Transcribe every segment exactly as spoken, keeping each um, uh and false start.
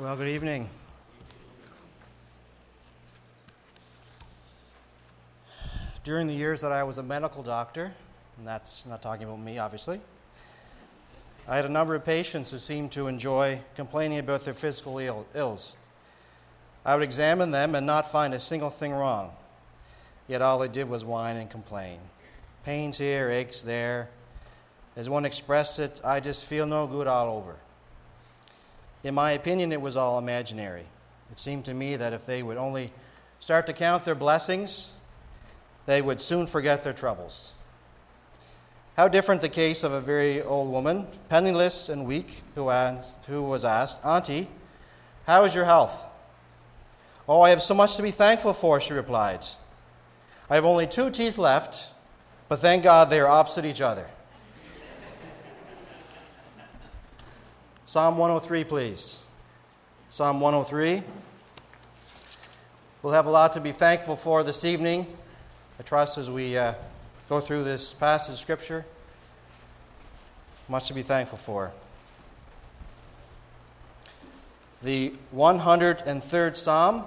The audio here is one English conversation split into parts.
Well, good evening. During the years that I was a medical doctor, and that's not talking about me, obviously, I had a number of patients who seemed to enjoy complaining about their physical ill- ills. I would examine them and not find a single thing wrong, yet all they did was whine and complain. Pains here, aches there. As one expressed it, I just feel no good all over. In my opinion, it was all imaginary. It seemed to me that if they would only start to count their blessings, they would soon forget their troubles. How different the case of a very old woman, penniless and weak, who, asked, who was asked, "Auntie, how is your health?" "Oh, I have so much to be thankful for," she replied. "I have only two teeth left, but thank God they are opposite each other." Psalm one oh three, please. Psalm one oh three. We'll have a lot to be thankful for this evening, I trust, as we uh, go through this passage of Scripture. Much to be thankful for. The one hundred third Psalm,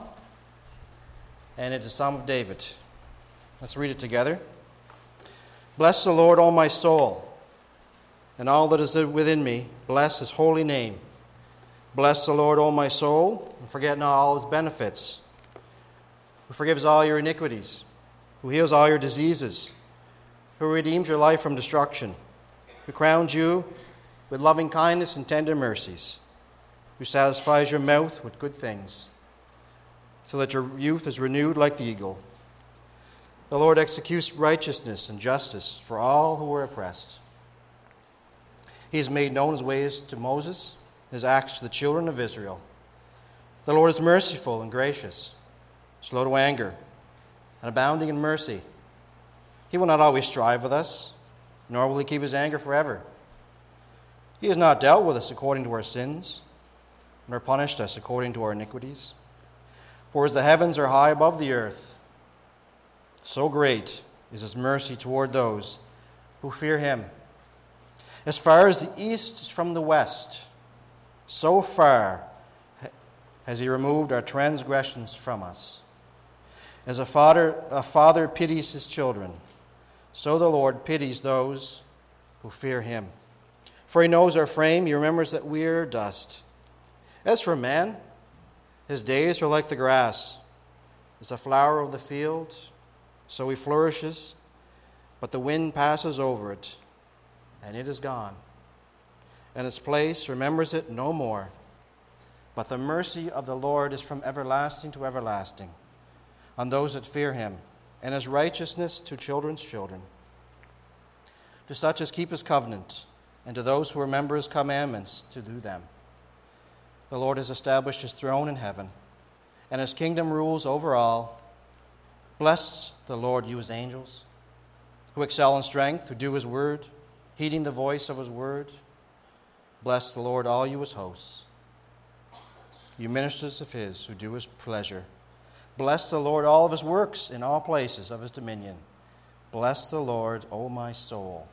and it's a Psalm of David. Let's read it together. "Bless the Lord, O my soul, and all that is within me, bless his holy name. Bless the Lord, O my soul, and forget not all his benefits, who forgives all your iniquities, who heals all your diseases, who redeems your life from destruction, who crowns you with loving kindness and tender mercies, who satisfies your mouth with good things, so that your youth is renewed like the eagle. The Lord executes righteousness and justice for all who are oppressed. He has made known his ways to Moses, his acts to the children of Israel. The Lord is merciful and gracious, slow to anger, and abounding in mercy. He will not always strive with us, nor will he keep his anger forever. He has not dealt with us according to our sins, nor punished us according to our iniquities. For as the heavens are high above the earth, so great is his mercy toward those who fear him. As far as the east is from the west, so far has he removed our transgressions from us. As a father, a father pities his children, so the Lord pities those who fear him. For he knows our frame, he remembers that we are dust. As for man, his days are like the grass, as a flower of the field, so he flourishes, but the wind passes over it, and it is gone, and its place remembers it no more. But the mercy of the Lord is from everlasting to everlasting on those that fear him, and his righteousness to children's children, to such as keep his covenant, and to those who remember his commandments to do them. The Lord has established his throne in heaven, and his kingdom rules over all. Bless the Lord, you his angels, who excel in strength, who do his word, heeding the voice of his word. Bless the Lord, all you his hosts, you ministers of his who do his pleasure. Bless the Lord, all of his works in all places of his dominion. Bless the Lord, O my soul."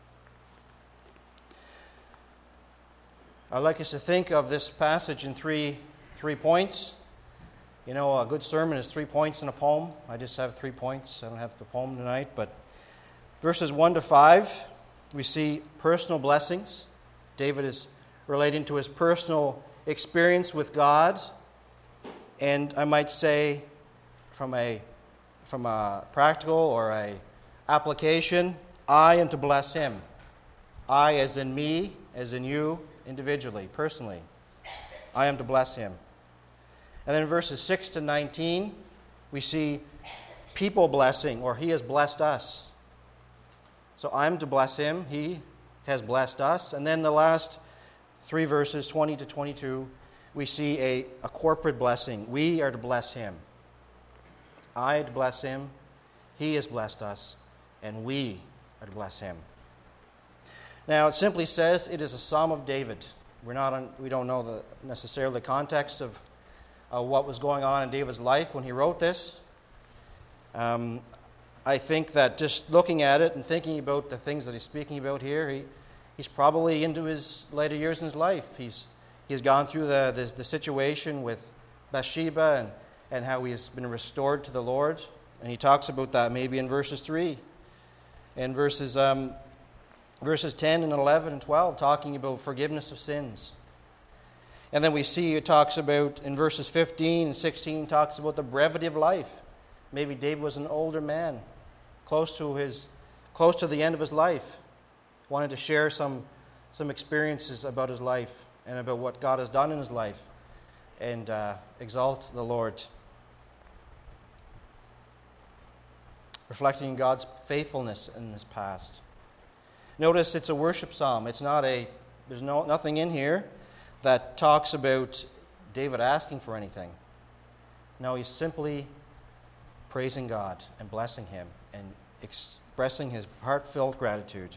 I'd like us to think of this passage in three, three points. You know, a good sermon is three points in a poem. I just have three points. I don't have the poem tonight, but verses one to five, we see personal blessings. David is relating to his personal experience with God, and I might say from a from a practical or a application, I am to bless him. I as in me, as in you, individually, personally. I am to bless him. And then in verses six to nineteen, we see people blessing, or he has blessed us. So I'm to bless him, he has blessed us. And then the last three verses, twenty to twenty-two, we see a, a corporate blessing. We are to bless him. I am to bless him, he has blessed us, and we are to bless him. Now, it simply says it is a Psalm of David. We're not on, we don't know the, necessarily the context of uh, what was going on in David's life when he wrote this. Um, I think that just looking at it and thinking about the things that he's speaking about here, he, he's probably into his later years in his life. He's He's gone through the, the, the situation with Bathsheba and, and how he's been restored to the Lord. And he talks about that maybe in verses three. And verses, um, verses ten and eleven and twelve, talking about forgiveness of sins. And then we see it talks about, in verses fifteen and sixteen, talks about the brevity of life. Maybe David was an older man, close to his, close to the end of his life, wanted to share some, some experiences about his life and about what God has done in his life, and uh, exalt the Lord. Reflecting God's faithfulness in his past. Notice it's a worship psalm. It's not a, there's no nothing in here that talks about David asking for anything. No, he's simply praising God and blessing him and expressing his heartfelt gratitude.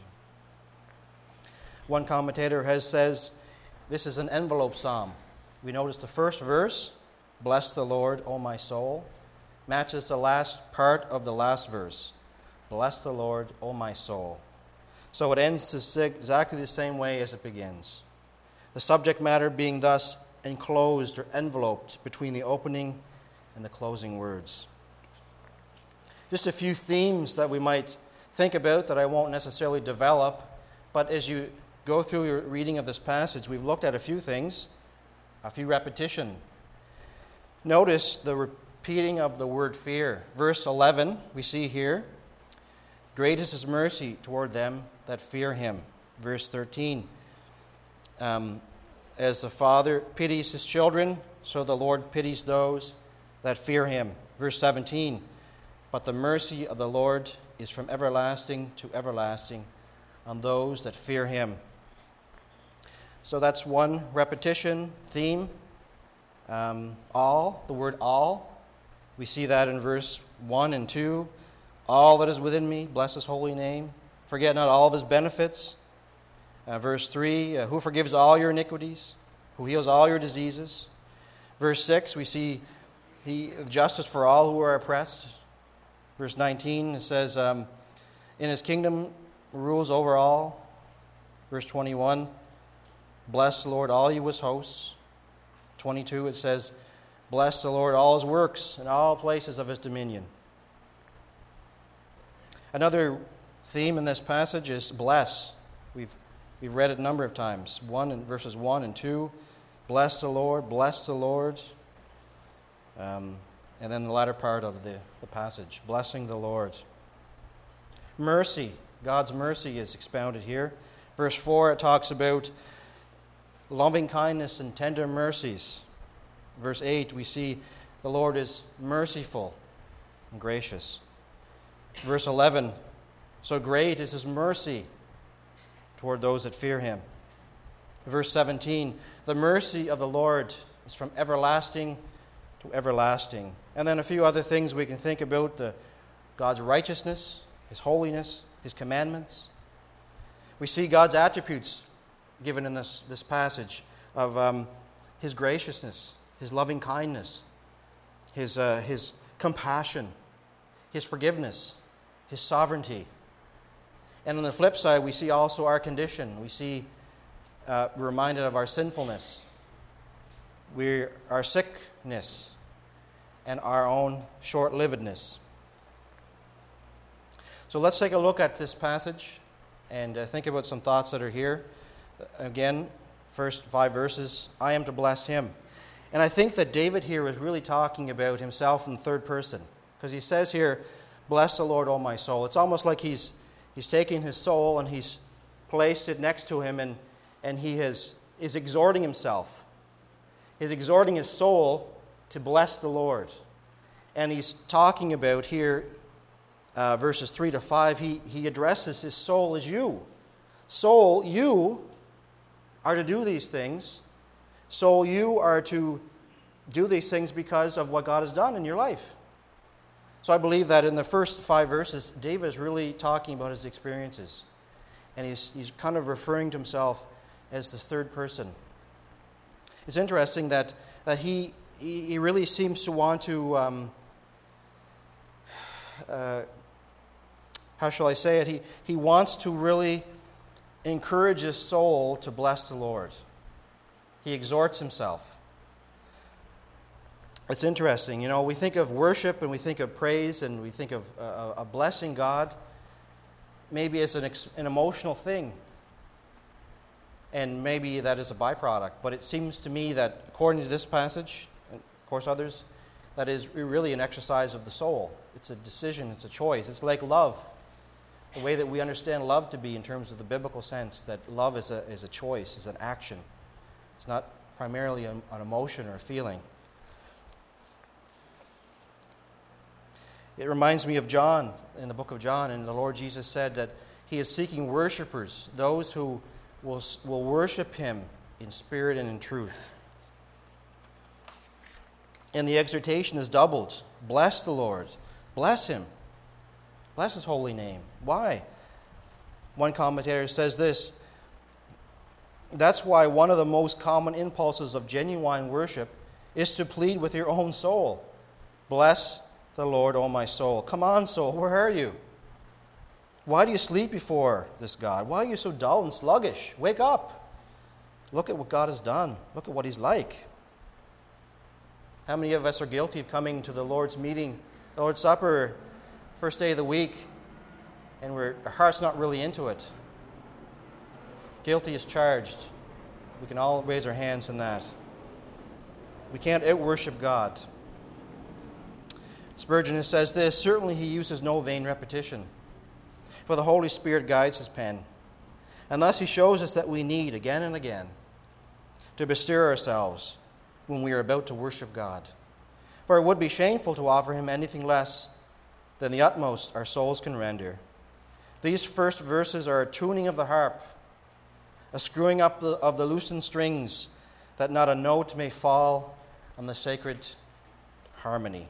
One commentator has says this is an envelope psalm. We notice the first verse, bless the Lord, O my soul, matches the last part of the last verse, bless the Lord, O my soul. So it ends exactly the same way as it begins. The subject matter being thus enclosed or enveloped between the opening and the closing words. Just a few themes that we might think about that I won't necessarily develop, but as you go through your reading of this passage, we've looked at a few things, a few repetition. Notice the repeating of the word fear. Verse eleven, we see here, great is his mercy toward them that fear him. Verse thirteen, um, as the Father pities his children, so the Lord pities those that fear him. Verse seventeen, but the mercy of the Lord is from everlasting to everlasting on those that fear him. So that's one repetition theme. Um, all, the word all. We see that in verse one and two. All that is within me, bless his holy name. Forget not all of his benefits. Uh, verse three, uh, who forgives all your iniquities, who heals all your diseases. Verse six, we see he justice for all who are oppressed. Verse nineteen, it says, um, in his kingdom rules over all. Verse twenty-one, bless the Lord, all you his hosts. twenty-two, it says, bless the Lord, all his works, and all places of his dominion. Another theme in this passage is bless. We've we've read it a number of times. One in verses one and two. Bless the Lord, bless the Lord. Um, and then the latter part of the, the passage, blessing the Lord. Mercy, God's mercy is expounded here. Verse four, it talks about loving kindness and tender mercies. Verse eight, we see the Lord is merciful and gracious. Verse eleven, so great is his mercy toward those that fear him. Verse seventeen, the mercy of the Lord is from everlasting to everlasting. And then a few other things we can think about, the, God's righteousness, his holiness, his commandments. We see God's attributes given in this, this passage of um, his graciousness, his loving kindness, his, uh, his compassion, his forgiveness, his sovereignty. And on the flip side, we see also our condition. We see uh, we're reminded of our sinfulness, we our sickness, and our own short-livedness. So let's take a look at this passage and uh, think about some thoughts that are here. Again, first five verses, I am to bless him. And I think that David here is really talking about himself in the third person, because he says here, bless the Lord, O my soul. It's almost like he's he's taking his soul and he's placed it next to him, and, and he has, is exhorting himself. He's exhorting his soul to bless the Lord. And he's talking about here, uh, verses three to five, he, he addresses his soul as you. Soul, you are to do these things. Soul, you are to do these things because of what God has done in your life. So I believe that in the first five verses, David is really talking about his experiences. And he's, he's kind of referring to himself as the third person. It's interesting that, that he, he really seems to want to, um, uh, how shall I say it? He, he wants to really encourage his soul to bless the Lord. He exhorts himself. It's interesting, you know, we think of worship and we think of praise and we think of uh, a blessing God maybe as an, ex- an emotional thing. And maybe that is a byproduct. But it seems to me that according to this passage, and of course others, that is really an exercise of the soul. It's a decision, it's a choice. It's like love. The way that we understand love to be in terms of the biblical sense, that love is a, is a choice, is an action. It's not primarily an, an emotion or a feeling. It reminds me of John, in the book of John, and the Lord Jesus said that he is seeking worshipers, those who will, will worship him in spirit and in truth. And the exhortation is doubled. Bless the Lord. Bless him. Bless his holy name. Why? One commentator says this: that's why one of the most common impulses of genuine worship is to plead with your own soul. Bless the Lord, O my soul. Come on, soul, where are you? Why do you sleep before this God? Why are you so dull and sluggish? Wake up. Look at what God has done. Look at what he's like. How many of us are guilty of coming to the Lord's meeting, the Lord's Supper, first day of the week, and we're, our heart's not really into it? Guilty is charged. We can all raise our hands in that. We can't out-worship God. Spurgeon says this: certainly he uses no vain repetition, for the Holy Spirit guides his pen. And thus he shows us that we need, again and again, to bestir ourselves when we are about to worship God. For it would be shameful to offer him anything less than the utmost our souls can render. These first verses are a tuning of the harp, a screwing up the, of the loosened strings, that not a note may fall on the sacred harmony.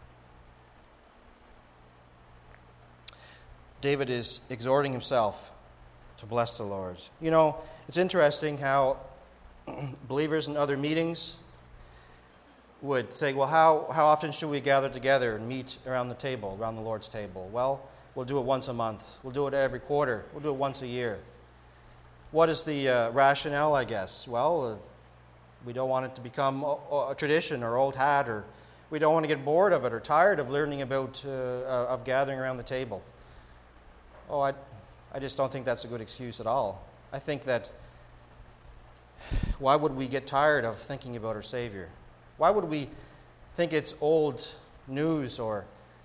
David is exhorting himself to bless the Lord. You know, it's interesting how believers in other meetings would say, well, how, how often should we gather together and meet around the table, around the Lord's table? Well, we'll do it once a month. We'll do it every quarter. We'll do it once a year. What is the uh, rationale, I guess? Well, uh, we don't want it to become a, a tradition or old hat, or we don't want to get bored of it or tired of learning about, uh, uh, of gathering around the table. Oh, I, I just don't think that's a good excuse at all. I think that why would we get tired of thinking about our Savior? Why would we think it's old news or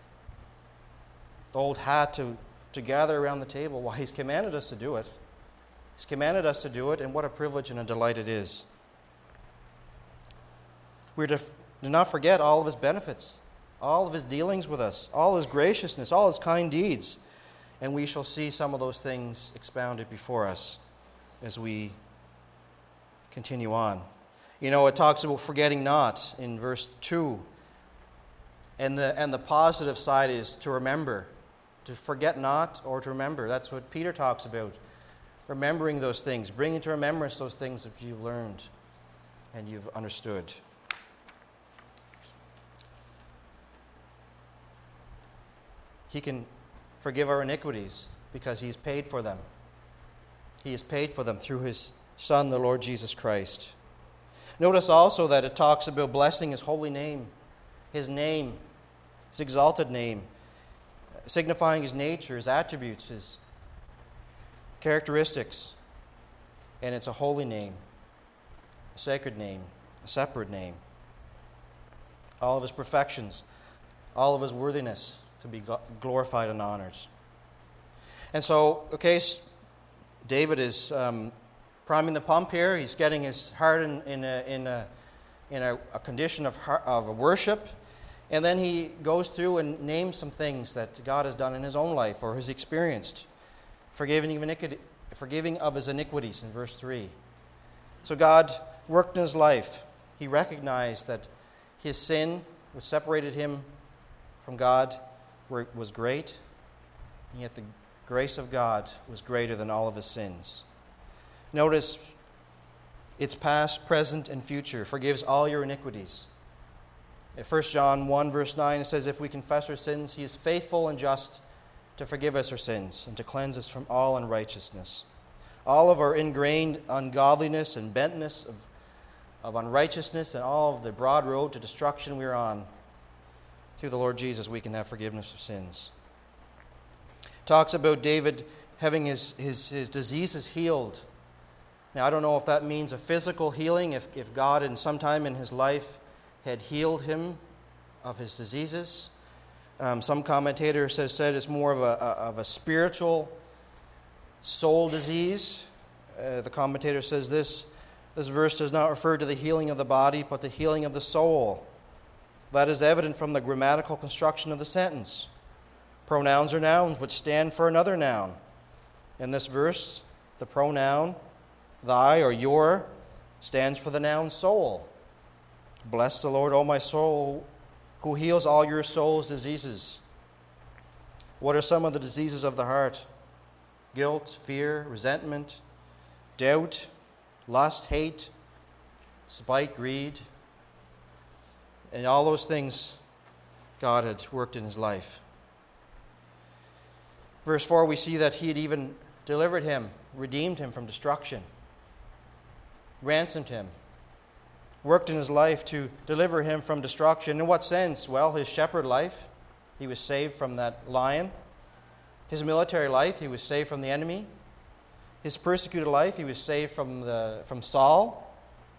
old hat to, to gather around the table? Why, he's commanded us to do it. He's commanded us to do it, and what a privilege and a delight it is. We're to, to not forget all of his benefits, all of his dealings with us, all his graciousness, all his kind deeds. And we shall see some of those things expounded before us as we continue on. You know, it talks about forgetting not in verse two. And the, and the positive side is to remember. To forget not or to remember. That's what Peter talks about. Remembering those things. Bringing to remembrance those things that you've learned and you've understood. He can forgive our iniquities because he's paid for them. He has paid for them through his Son, the Lord Jesus Christ. Notice also that it talks about blessing his holy name, his name, his exalted name, signifying his nature, his attributes, his characteristics. And it's a holy name, a sacred name, a separate name. All of his perfections, all of his worthiness to be glorified and honored. And so, okay, David is um, priming the pump here. He's getting his heart in, in, a, in, a, in a, a condition of, heart, of worship. And then he goes through and names some things that God has done in his own life or has experienced. Forgiving of, iniquity, forgiving of his iniquities in verse three. So God worked in his life. He recognized that his sin, which separated him from God, was great, and yet the grace of God was greater than all of his sins. Notice, it's past, present, and future. Forgives all your iniquities. In First John one, verse nine, it says, if we confess our sins, he is faithful and just to forgive us our sins and to cleanse us from all unrighteousness. All of our ingrained ungodliness and bentness of, of unrighteousness and all of the broad road to destruction we're on. Through the Lord Jesus, we can have forgiveness of sins. It talks about David having his, his, his diseases healed. Now, I don't know if that means a physical healing, if, if God in some time in his life had healed him of his diseases. Um, some commentators have said it's more of a, a, of a spiritual soul disease. Uh, the commentator says this, this verse does not refer to the healing of the body, but the healing of the soul. That is evident from the grammatical construction of the sentence. Pronouns are nouns which stand for another noun. In this verse, the pronoun thy or your stands for the noun soul. Bless the Lord, O my soul, who heals all your soul's diseases. What are some of the diseases of the heart? Guilt, fear, resentment, doubt, lust, hate, spite, greed. And all those things God had worked in his life. Verse four, we see that he had even delivered him, redeemed him from destruction, ransomed him, worked in his life to deliver him from destruction. In what sense? Well, his shepherd life, he was saved from that lion. His military life, he was saved from the enemy. His persecuted life, he was saved from the from Saul.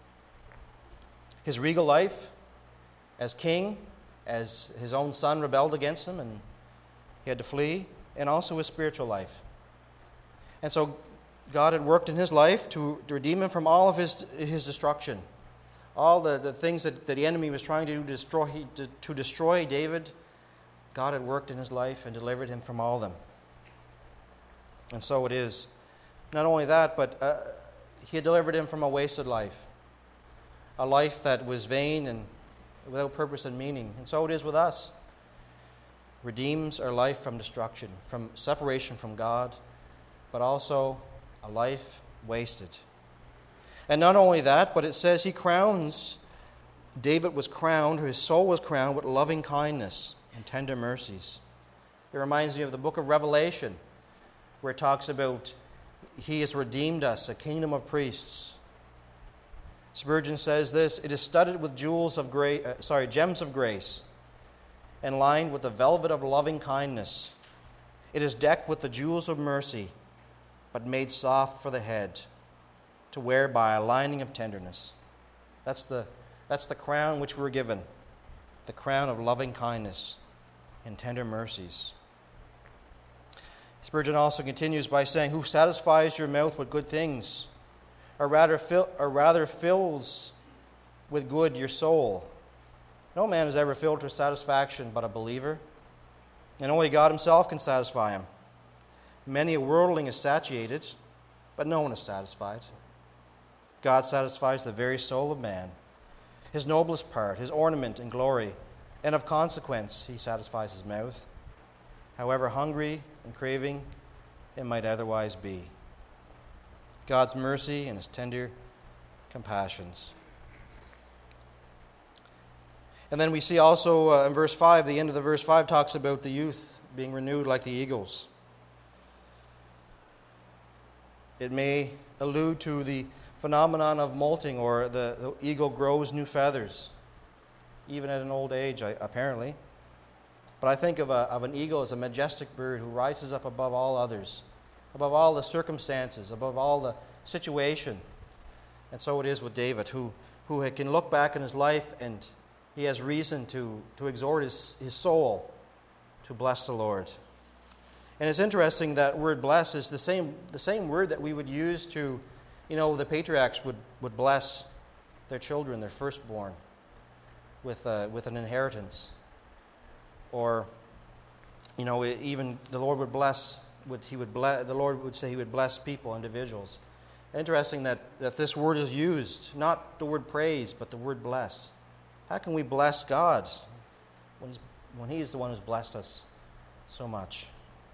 His regal life, as king, as his own son rebelled against him and he had to flee, and also his spiritual life. And so God had worked in his life to, to redeem him from all of his, his destruction. All the, the things that, that the enemy was trying to destroy, to, to destroy David, God had worked in his life and delivered him from all of them. And so it is. Not only that, but uh, he had delivered him from a wasted life, a life that was vain and without purpose and meaning. And so it is with us. Redeems our life from destruction, from separation from God, but also a life wasted. And not only that, but it says he crowns, David was crowned, his soul was crowned with loving kindness and tender mercies. It reminds me of the book of Revelation, where it talks about he has redeemed us, a kingdom of priests. Spurgeon says this, it is studded with jewels of gra- uh, sorry, gems of grace, and lined with the velvet of loving kindness. It is decked with the jewels of mercy, but made soft for the head, to wear by a lining of tenderness. That's the, that's the crown which we're given, the crown of loving kindness and tender mercies. Spurgeon also continues by saying, who satisfies your mouth with good things, or rather, fill, or rather fills with good your soul. No man is ever filled to satisfaction but a believer, and only God himself can satisfy him. Many a worldling is satiated, but no one is satisfied. God satisfies the very soul of man, his noblest part, his ornament and glory, and of consequence he satisfies his mouth, however hungry and craving it might otherwise be. God's mercy and his tender compassions. And then we see also uh, in verse five, the end of the verse five talks about the youth being renewed like the eagles. It may allude to the phenomenon of molting, or the, the eagle grows new feathers, even at an old age, apparently. But I think of, a, of an eagle as a majestic bird who rises up above all others, above all the circumstances, above all the situation. And so it is with David, who, who can look back in his life and he has reason to, to exhort his, his soul to bless the Lord. And it's interesting that word bless is the same, the same word that we would use to, you know, the patriarchs would, would bless their children, their firstborn, with, uh, with an inheritance. Or, you know, even the Lord would bless, would, he would bless, the Lord would say he would bless people, individuals. Interesting that, that this word is used, not the word praise, but the word bless. How can we bless God when he's, when he's the one who's blessed us so much?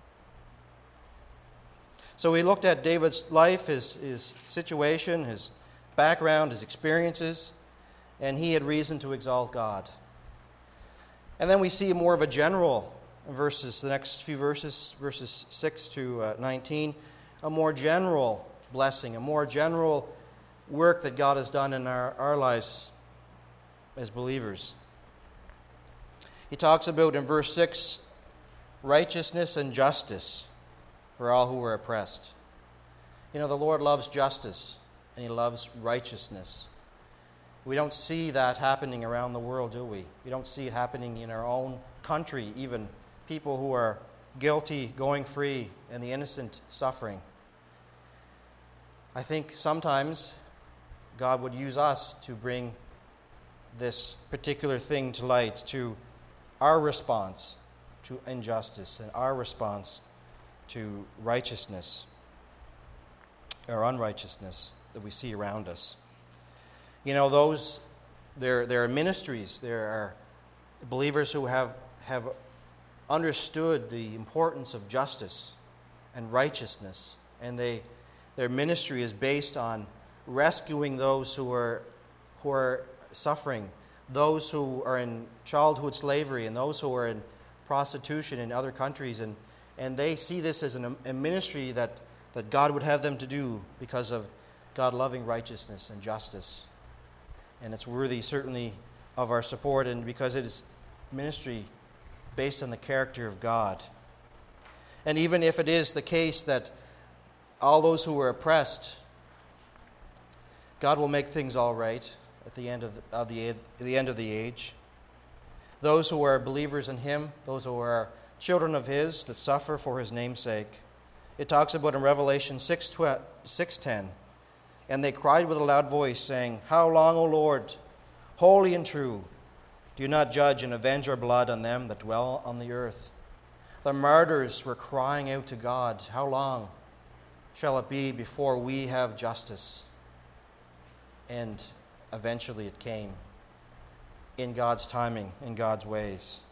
So we looked at David's life, his, his situation, his background, his experiences, and he had reason to exalt God. And then we see more of a general verses, the next few verses, verses six to nineteen, a more general blessing, a more general work that God has done in our, our lives as believers. He talks about in verse six, righteousness and justice for all who are oppressed. You know, the Lord loves justice and He loves righteousness. We don't see that happening around the world, do we? We don't see it happening in our own country, even people who are guilty going free and the innocent suffering. I think sometimes God would use us to bring this particular thing to light, to our response to injustice and our response to righteousness or unrighteousness that we see around us. You know, those there there are ministries, there are believers who have have understood the importance of justice and righteousness, and they their ministry is based on rescuing those who are who are suffering, those who are in childhood slavery, and those who are in prostitution in other countries, and and they see this as an, a ministry that that God would have them to do because of God loving righteousness and justice. And it's worthy, certainly, of our support, and because it is ministry based on the character of God. And even if it is the case that all those who are oppressed, God will make things all right at the end of the, of the, the end of the age. Those who are believers in Him, those who are children of His that suffer for His name's sake. It talks about in Revelation six ten. And they cried with a loud voice, saying, How long, O Lord, holy and true, do you not judge and avenge our blood on them that dwell on the earth? The martyrs were crying out to God, How long shall it be before we have justice? And eventually it came in God's timing, in God's ways.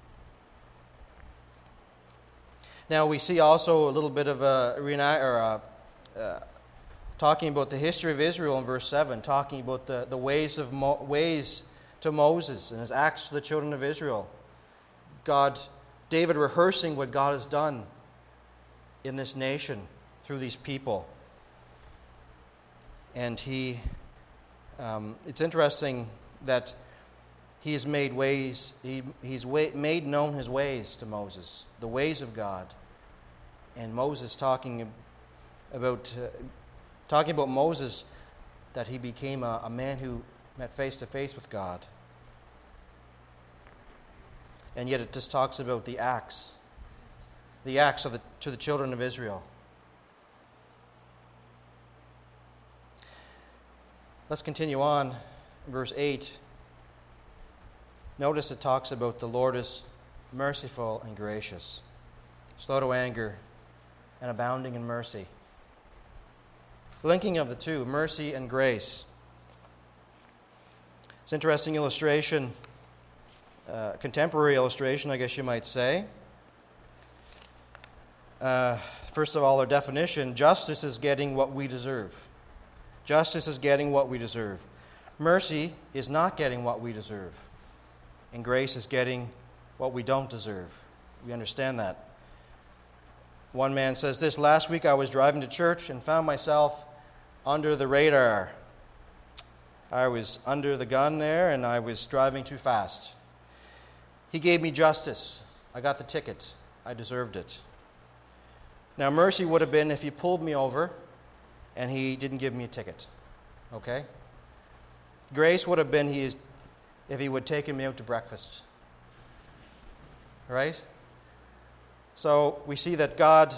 Now we see also a little bit of a, or a, a talking about the history of Israel in verse seven, talking about the, the ways of Mo, ways to Moses and his acts to the children of Israel. God, David rehearsing what God has done in this nation through these people. And he, um, it's interesting that he has made ways, he, he's way, made known his ways to Moses, the ways of God. And Moses talking about... Uh, Talking about Moses, that he became a, a man who met face to face with God. And yet it just talks about the acts, the acts of the, to the children of Israel. Let's continue on, verse eight. Notice it talks about the Lord is merciful and gracious, slow to anger, and abounding in mercy. Linking of the two, mercy and grace. It's an interesting illustration, uh, contemporary illustration, I guess you might say. Uh, first of all, our definition, justice is getting what we deserve. Justice is getting what we deserve. Mercy is not getting what we deserve. And grace is getting what we don't deserve. We understand that. One man says this, last week I was driving to church and found myself under the radar. I was under the gun there and I was driving too fast. He gave me justice. I got the ticket. I deserved it. Now, mercy would have been if he pulled me over and he didn't give me a ticket. Okay? Grace would have been he is, if he would have taken me out to breakfast. Right? So we see that God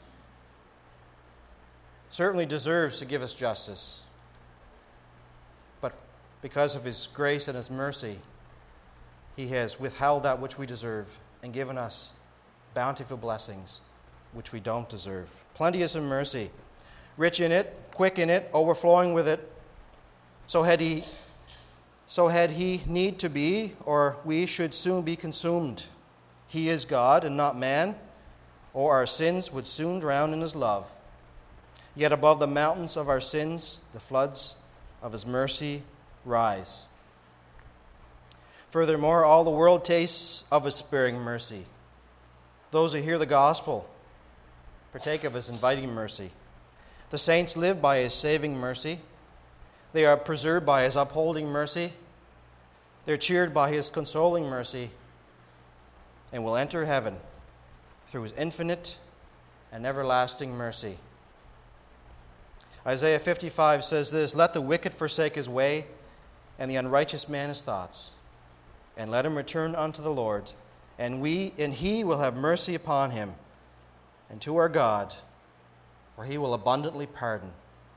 certainly deserves to give us justice. But because of His grace and His mercy, He has withheld that which we deserve and given us bountiful blessings which we don't deserve. Plenteous in mercy, rich in it, quick in it, overflowing with it. So had He, so had He need to be, or we should soon be consumed. He is God and not man, or our sins would soon drown in His love. Yet above the mountains of our sins, the floods of His mercy rise. Furthermore, all the world tastes of His sparing mercy. Those who hear the gospel partake of His inviting mercy. The saints live by His saving mercy. They are preserved by his upholding mercy. They're cheered by his consoling mercy, and will enter heaven through his infinite and everlasting mercy. Isaiah fifty-five says this, "Let the wicked forsake his way, and the unrighteous man his thoughts, and let him return unto the Lord, and we and he will have mercy upon him, and to our God, for he will abundantly pardon."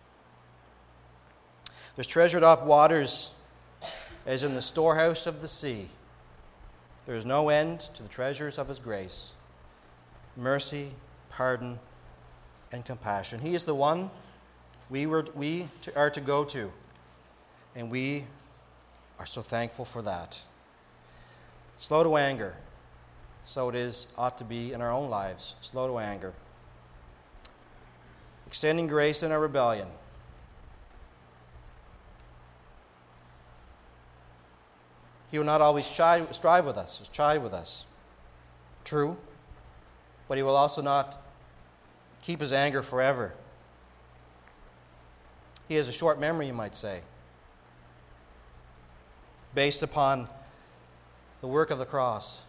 There's treasured up waters as in the storehouse of the sea. There is no end to the treasures of his grace, mercy, pardon, and compassion. He is the one we were we are to go to, and we are so thankful for that. Slow to anger, so it is ought to be in our own lives. Slow to anger, extending grace in our rebellion. He will not always chide, strive with us, chide with us. True, but he will also not keep his anger forever. He has a short memory, you might say, based upon the work of the cross.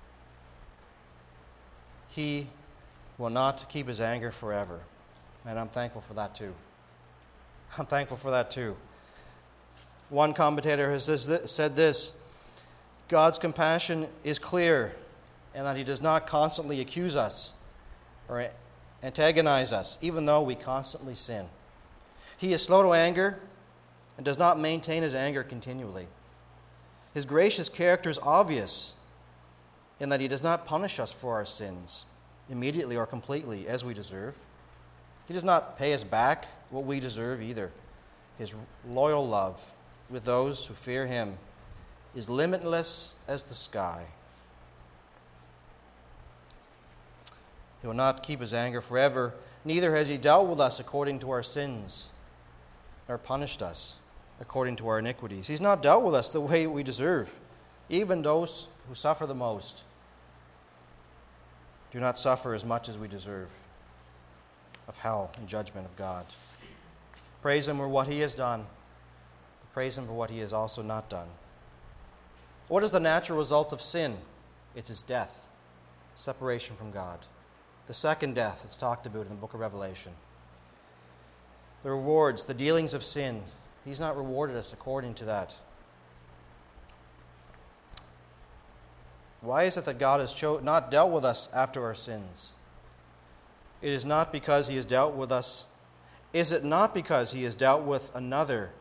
He will not keep his anger forever. And I'm thankful for that too. I'm thankful for that too. One commentator has said this, God's compassion is clear, and that he does not constantly accuse us or antagonize us, even though we constantly sin. He is slow to anger and does not maintain his anger continually. His gracious character is obvious in that he does not punish us for our sins immediately or completely as we deserve. He does not pay us back what we deserve either. His loyal love with those who fear him is limitless as the sky. He will not keep his anger forever, neither has he dealt with us according to our sins, nor punished us according to our iniquities. He's not dealt with us the way we deserve. Even those who suffer the most do not suffer as much as we deserve of hell and judgment of God. Praise him for what he has done. Praise him for what he has also not done. What is the natural result of sin? It's his death, separation from God. The second death it's talked about in the book of Revelation. The rewards, the dealings of sin. He's not rewarded us according to that. Why is it that God has cho- not dealt with us after our sins? It is not because he has dealt with us. Is it not because he has dealt with another?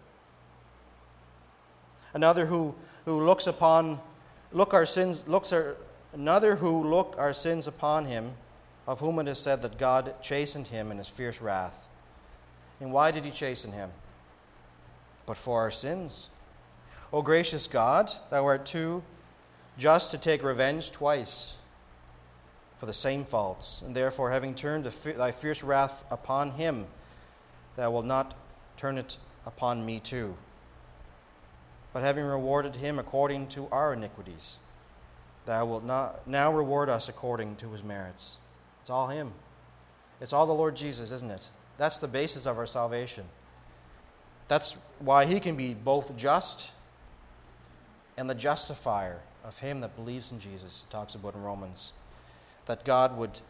Another who, who looks upon, look our sins, looks our, another who look our sins upon him, of whom it is said that God chastened him in his fierce wrath. And why did he chasten him? But for our sins. O gracious God, thou art too just to take revenge twice for the same faults, and therefore, having turned the, thy fierce wrath upon him, thou wilt not turn it upon me too. But having rewarded him according to our iniquities, thou wilt not now reward us according to his merits. It's all him. It's all the Lord Jesus, isn't it? That's the basis of our salvation. That's why he can be both just and the justifier of him that believes in Jesus. It talks about in Romans that God would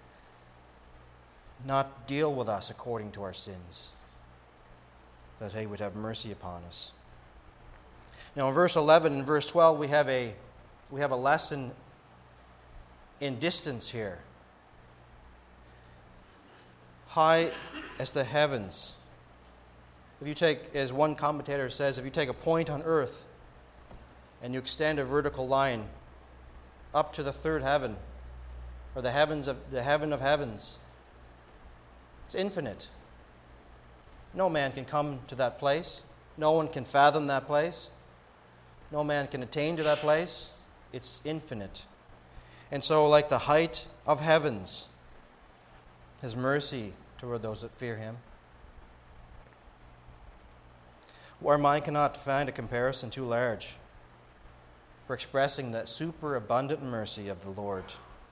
not deal with us according to our sins, that he would have mercy upon us. Now in verse eleven and verse twelve we have a we have a lesson in distance here. High as the heavens. If you take, as one commentator says, if you take a point on earth and you extend a vertical line up to the third heaven, or the heavens of the heaven of heavens, it's infinite. No man can come to that place. No one can fathom that place. No man can attain to that place. It's infinite. And so, like the height of heavens, his mercy toward those that fear him. Our mind cannot find a comparison too large for expressing that superabundant mercy of the Lord.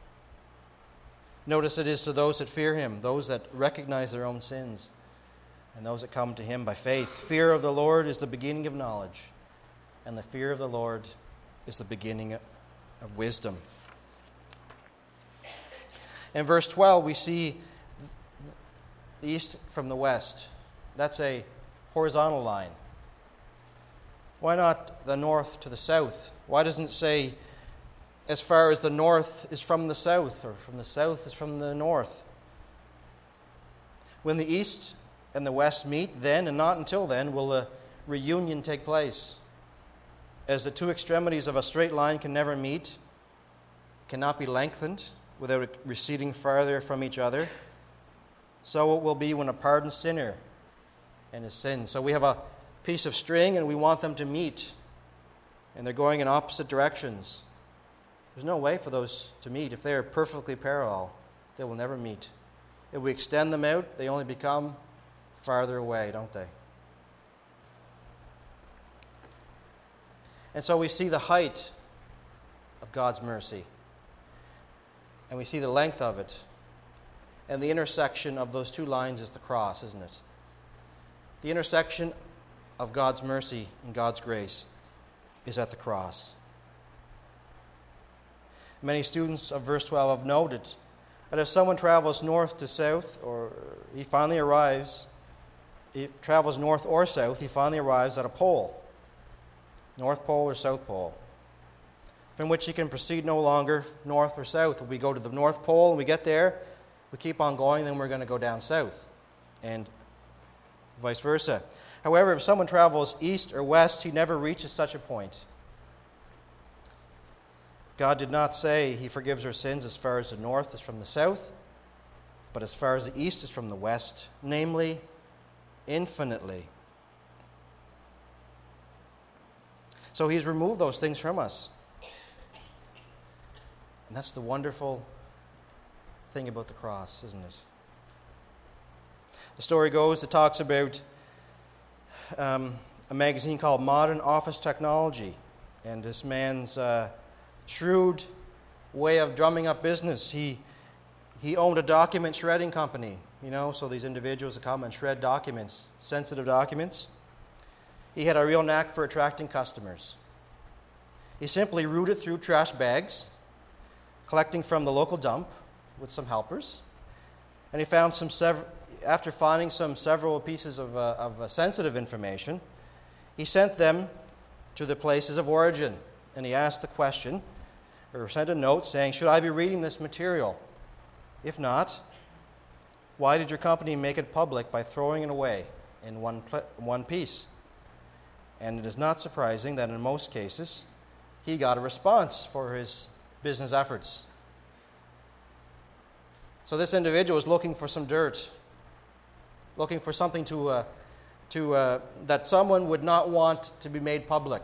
Notice it is to those that fear him, those that recognize their own sins, and those that come to him by faith. Fear of the Lord is the beginning of knowledge, and the fear of the Lord is the beginning of wisdom. In verse twelve, we see the east from the west. That's a horizontal line. Why not the north to the south? Why doesn't it say as far as the north is from the south, or from the south is from the north? When the east and the west meet, then and not until then will the reunion take place. As the two extremities of a straight line can never meet, cannot be lengthened without it receding farther from each other, so it will be when a pardoned sinner and his sin. So we have a piece of string and we want them to meet, and they're going in opposite directions. There's no way for those to meet. If they are perfectly parallel, they will never meet. If we extend them out, they only become farther away, don't they? And so we see the height of God's mercy, and we see the length of it, and the intersection of those two lines is the cross, isn't it? The intersection of God's mercy and God's grace is at the cross. Many students of verse twelve have noted that if someone travels north to south, or he finally arrives, he travels north or south, he finally arrives at a pole, North Pole or South Pole, from which he can proceed no longer north or south. If we go to the North Pole and we get there, we keep on going, then we're going to go down south, and vice versa. However, if someone travels east or west, he never reaches such a point. God did not say he forgives our sins as far as the north is from the south, but as far as the east is from the west, namely, infinitely. So he's removed those things from us. And that's the wonderful thing about the cross, isn't it? The story goes, it talks about um, a magazine called Modern Office Technology, and this man's uh, shrewd way of drumming up business. He he owned a document shredding company, you know, so these individuals would come and shred documents, sensitive documents. He had a real knack for attracting customers. He simply routed through trash bags, collecting from the local dump with some helpers, and he found some several. After finding some several pieces of, uh, of uh, sensitive information, he sent them to the places of origin, and he asked the question, or sent a note saying, should I be reading this material? If not, why did your company make it public by throwing it away in one, pl- one piece? And it is not surprising that in most cases, he got a response for his business efforts. So this individual was looking for some dirt, looking for something to, uh, to uh, that someone would not want to be made public.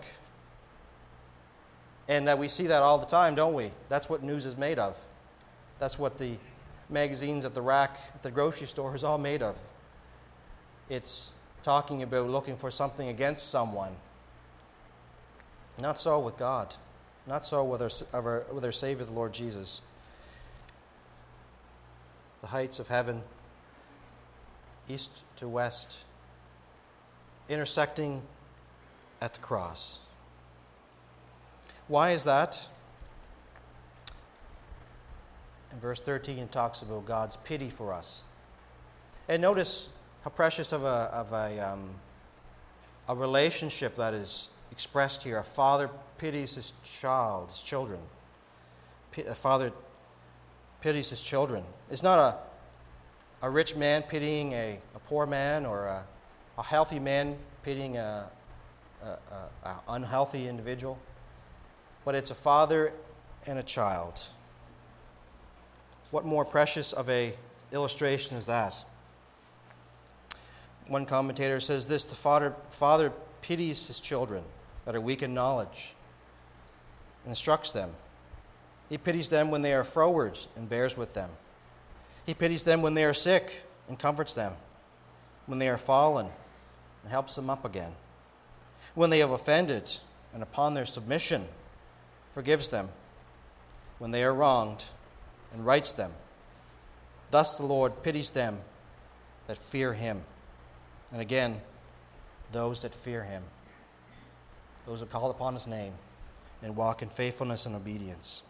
And that we see that all the time, don't we? That's what news is made of. That's what the magazines at the rack at the grocery store is all made of. It's talking about looking for something against someone. Not so with God. Not so with our, with our Savior, the Lord Jesus. The heights of heaven, east to west, intersecting at the cross. Why is that? In verse thirteen, it talks about God's pity for us. And notice how precious of a, of a, um, a relationship that is expressed here. A father pities his child, his children. A father pities his children. It's not a, a rich man pitying a, a poor man, or a, a healthy man pitying a, a, a, a unhealthy individual. But it's a father and a child. What more precious of a illustration is that? One commentator says this: the father, father pities his children that are weak in knowledge and instructs them. He pities them when they are froward and bears with them. He pities them when they are sick and comforts them, when they are fallen and helps them up again, when they have offended and upon their submission forgives them, when they are wronged and rights them. Thus the Lord pities them that fear him, And again, those that fear him, those who call upon his name and walk in faithfulness and obedience.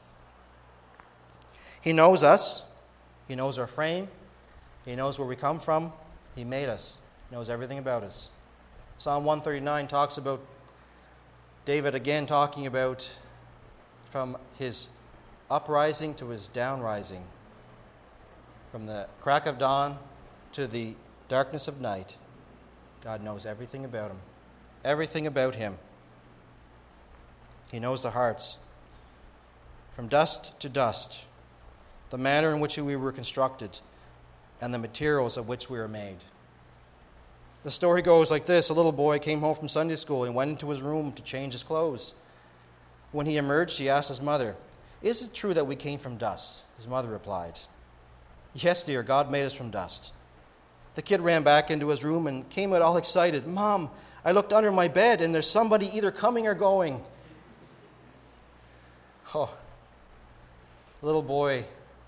He knows us. He knows our frame. He knows where we come from. He made us. He knows everything about us. Psalm one thirty-nine talks about David again talking about from his uprising to his downrising, from the crack of dawn to the darkness of night. God knows everything about him. Everything about him. He knows the hearts. From dust to dust, the manner in which we were constructed, and the materials of which we are made. The story goes like this. A little boy came home from Sunday school and went into his room to change his clothes. When he emerged, he asked his mother, "Is it true that we came from dust?" His mother replied, "Yes, dear, God made us from dust." The kid ran back into his room and came out all excited. "Mom, I looked under my bed and there's somebody either coming or going." Oh, little boy.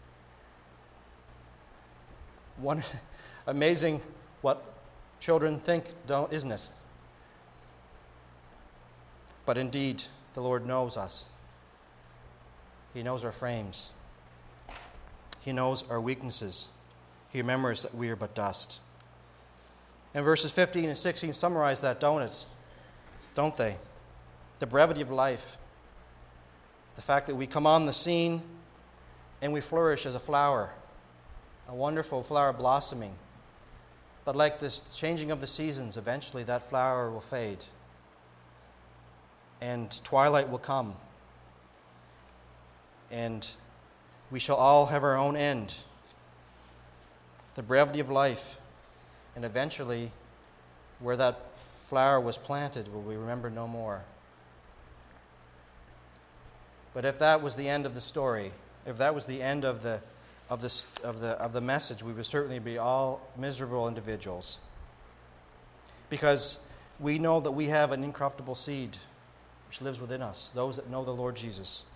One amazing what children think, don't, isn't it? But indeed, the Lord knows us. He knows our frames. He knows our weaknesses. He remembers that we are but dust. And verses fifteen and sixteen summarize that, don't it? Don't they? The brevity of life. The fact that we come on the scene and we flourish as a flower, a wonderful flower blossoming. But like this changing of the seasons, eventually that flower will fade. And twilight will come. And we shall all have our own end. The brevity of life. And eventually, where that flower was planted, will we remember no more. But if that was the end of the story, if that was the end of the of the of the of the message, we would certainly be all miserable individuals. Because we know that we have an incorruptible seed which lives within us, those that know the Lord Jesus.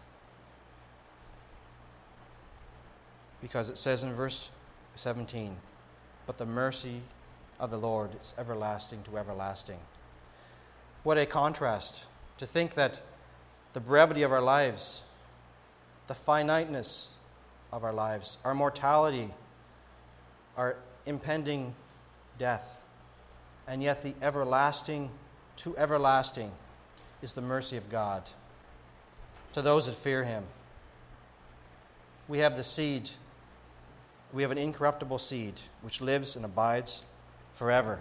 Because it says in verse seventeen, "But the mercy of the Lord is everlasting to everlasting." What a contrast to think that the brevity of our lives, the finiteness of our lives, our mortality, our impending death, and yet the everlasting to everlasting is the mercy of God to those that fear him. We have the seed, we have an incorruptible seed which lives and abides forever.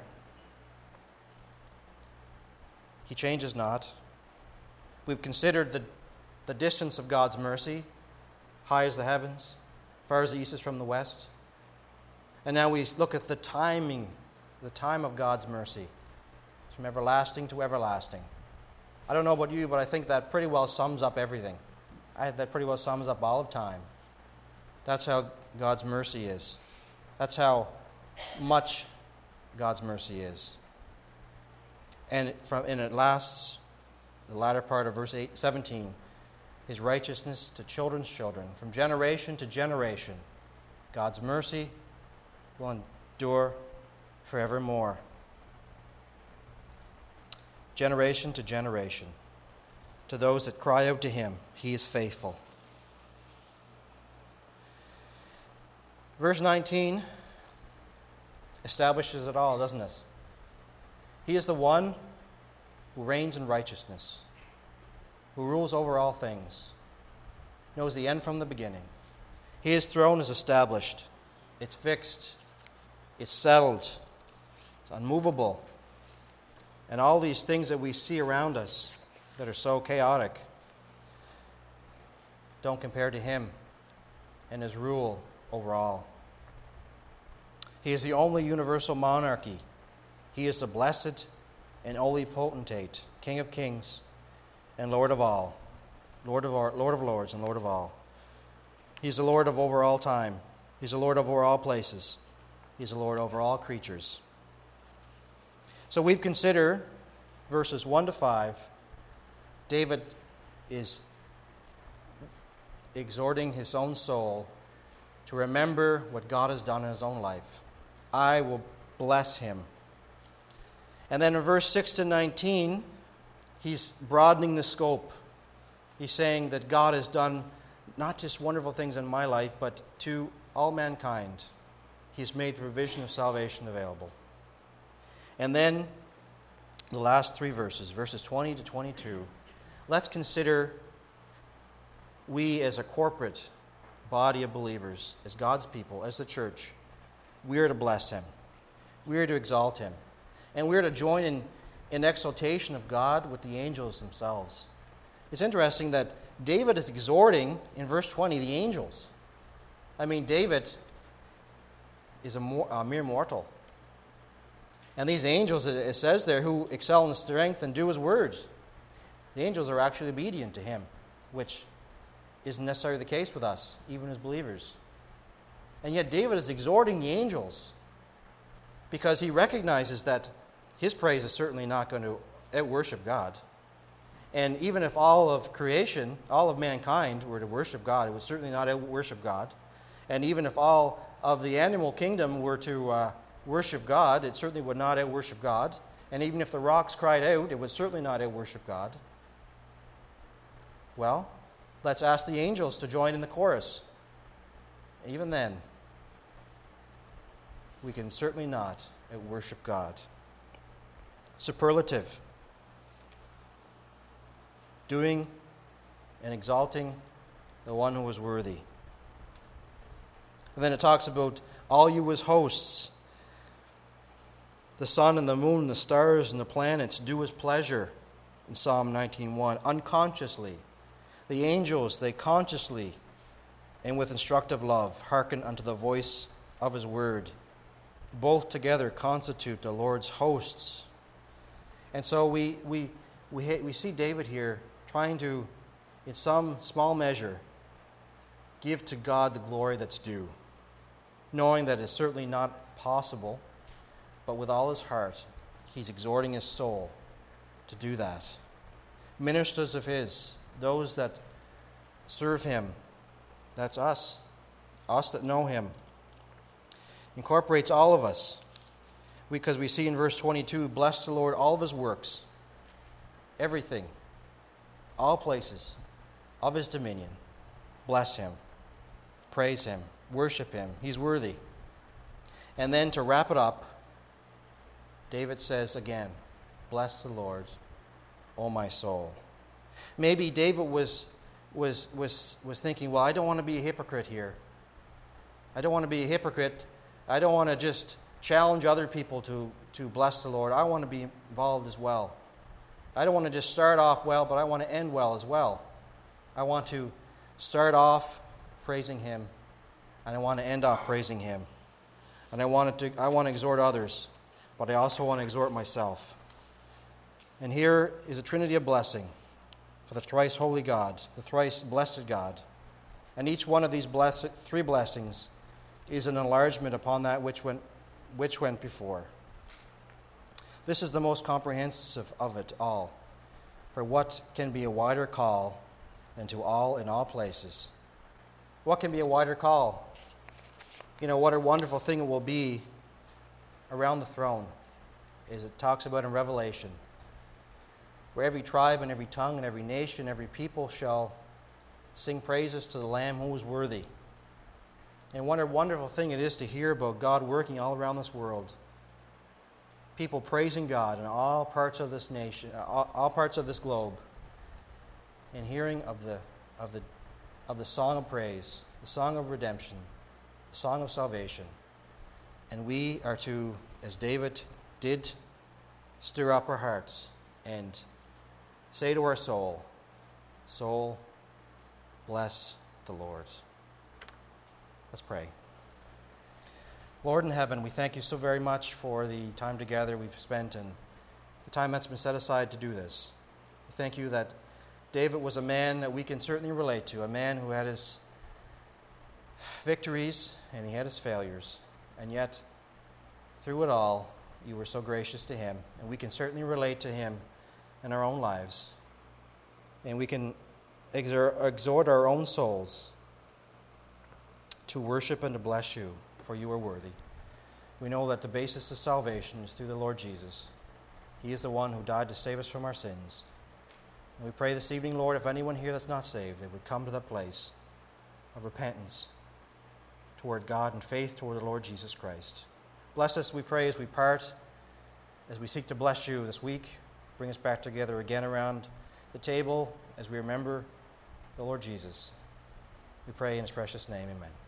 He changes not. We've considered the, the distance of God's mercy, high as the heavens, far as the east is from the west. And now we look at the timing, the time of God's mercy. It's from everlasting to everlasting. I don't know about you, but I think that pretty well sums up everything. I, that pretty well sums up all of time. That's how God's mercy is. That's how much God's mercy is. And, from, and it lasts, the latter part of verse eight, seventeen, his righteousness to children's children, from generation to generation. God's mercy will endure forevermore. Generation to generation. To those that cry out to him, he is faithful. Verse nineteen establishes it all, doesn't it? He is the one who reigns in righteousness, who rules over all things, knows the end from the beginning. His throne is established. It's fixed. It's settled. It's unmovable. And all these things that we see around us that are so chaotic don't compare to him and his rule over all. He is the only universal monarchy. He is the blessed and only potentate, King of kings and Lord of all, Lord of our, Lord of lords and Lord of all. He's the Lord of over all time. He's the Lord over all places. He's the Lord over all creatures. So we've considered verses one to five. David is exhorting his own soul to remember what God has done in his own life. I will bless him. And then in verse six to nineteen, he's broadening the scope. He's saying that God has done not just wonderful things in my life, but to all mankind. He's made the provision of salvation available. And then the last three verses, verses twenty to twenty-two, let's consider we as a corporate body of believers, as God's people, as the church, we are to bless him. We are to exalt him. And we are to join in, in exaltation of God with the angels themselves. It's interesting that David is exhorting, in verse twenty, the angels. I mean, David is a, mor- a mere mortal. And these angels, it says there, who excel in strength and do his words. The angels are actually obedient to him, which isn't necessarily the case with us, even as believers. And yet David is exhorting the angels because he recognizes that his praise is certainly not going to out-worship God. And even if all of creation, all of mankind were to worship God, it would certainly not out-worship God. And even if all of the animal kingdom were to uh, worship God, it certainly would not out-worship God. And even if the rocks cried out, it would certainly not out-worship God. Well, let's ask the angels to join in the chorus. Even then, we can certainly not out-worship God. Superlative. Doing and exalting the one who is worthy. And then it talks about all you as hosts. The sun and the moon, and the stars and the planets do his pleasure in Psalm nineteen one. Unconsciously. The angels, they consciously and with instructive love hearken unto the voice of his word. Both together constitute the Lord's hosts. And so we we we we see David here trying to, in some small measure, give to God the glory that's due, knowing that it's certainly not possible, but with all his heart, he's exhorting his soul to do that. Ministers of his, those that serve him, that's us, us that know him, incorporates all of us, because we see in verse twenty-two, bless the Lord, all of his works, everything, all places of his dominion. Bless him, praise him, worship him. He's worthy. And then to wrap it up, David says again, bless the Lord, O my soul. Maybe David was, was, was, was thinking, well, I don't want to be a hypocrite here. I don't want to be a hypocrite. I don't want to just challenge other people to, to bless the Lord. I want to be involved as well. I don't want to just start off well, but I want to end well as well. I want to start off praising him, and I want to end off praising him. And I want to, I want to exhort others, but I also want to exhort myself. And here is a trinity of blessing for the thrice holy God, the thrice blessed God. And each one of these blessed, three blessings is an enlargement upon that which went, which went before. This is the most comprehensive of it all. For what can be a wider call than to all in all places? What can be a wider call? You know, what a wonderful thing it will be around the throne, as it talks about in Revelation, where every tribe and every tongue and every nation, every people shall sing praises to the Lamb who is worthy. And what a wonderful thing it is to hear about God working all around this world. People praising God in all parts of this nation, all, all parts of this globe, and hearing of the of the of the song of praise, the song of redemption, the song of salvation. And we are to, as David did, stir up our hearts and say to our soul, soul, bless the Lord. Let's pray. Lord in heaven, we thank you so very much for the time together we've spent and the time that's been set aside to do this. We thank you that David was a man that we can certainly relate to, a man who had his victories and he had his failures, and yet through it all, you were so gracious to him, and we can certainly relate to him in our own lives, and we can exhort our own souls to worship and to bless you, for you are worthy. We know that the basis of salvation is through the Lord Jesus, He is the one who died to save us from our sins. And we pray this evening, Lord, if anyone here that's not saved, they would come to that place of repentance toward God and faith toward the Lord Jesus Christ. Bless us, we pray, as we part, as we seek to bless you this week. Bring us back together again around the table as we remember the Lord Jesus. We pray in his precious name, amen.